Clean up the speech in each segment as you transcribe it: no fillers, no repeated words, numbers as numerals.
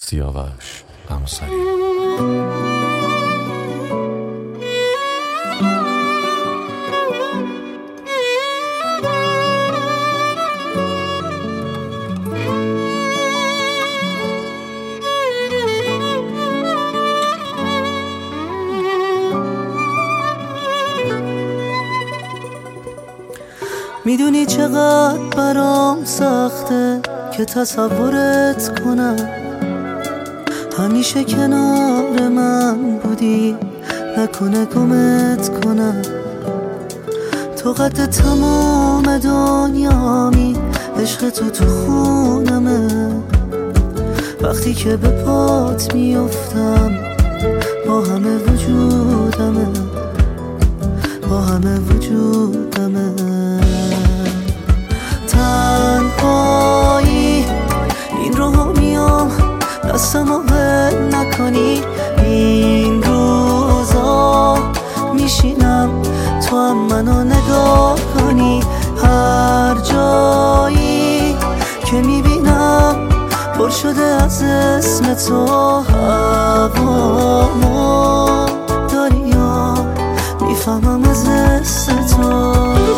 سیاوش قمصری. میدونی چقدر برام سخته که تصورت کنم، همیشه کنار من بودی، نکنه گمت کنم. تو قد تمام دنیامی، عشق تو خونمه. وقتی که به پات میافتم با همه وجودمه، با همه وجودمه. تنهایی این رو میام دستمو ول نکنی، این روزا میشینم تو هم منو نگاه کنی. هر جایی که میبینم پر شده از اسم تو، هوامو داری یا میفهمم از حس تو.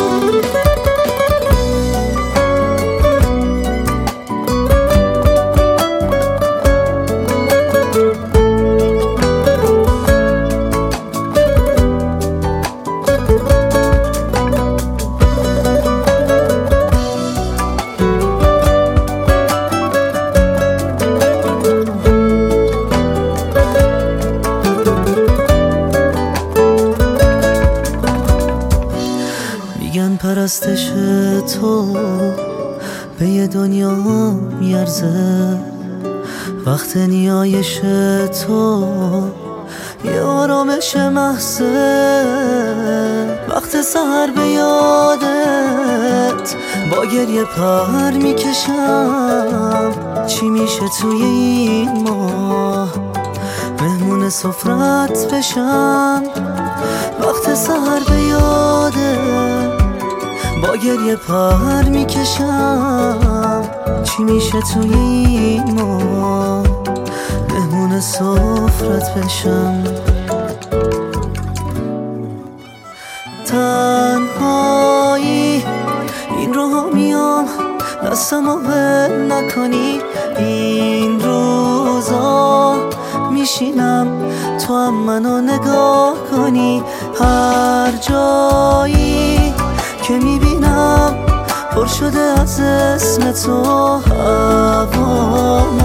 میگن پرستش تو به یه دنیا میارزه، وقت نیایش تو یه آرامش محضه. وقت سحر به یادت با گریه پر میکشم، چی میشه توی این ماه مهمون سفرت بشم. وقت سحر به یادت با گریه پر میکشم، چی میشه توی این ماه مهمون سفرت بشم. تنهایی این رو میام دستمو ول نکنی، این روزا میشینم تو هم منو نگاه کنی. هر جایی که میبینم پر شده از اسم تو، هوام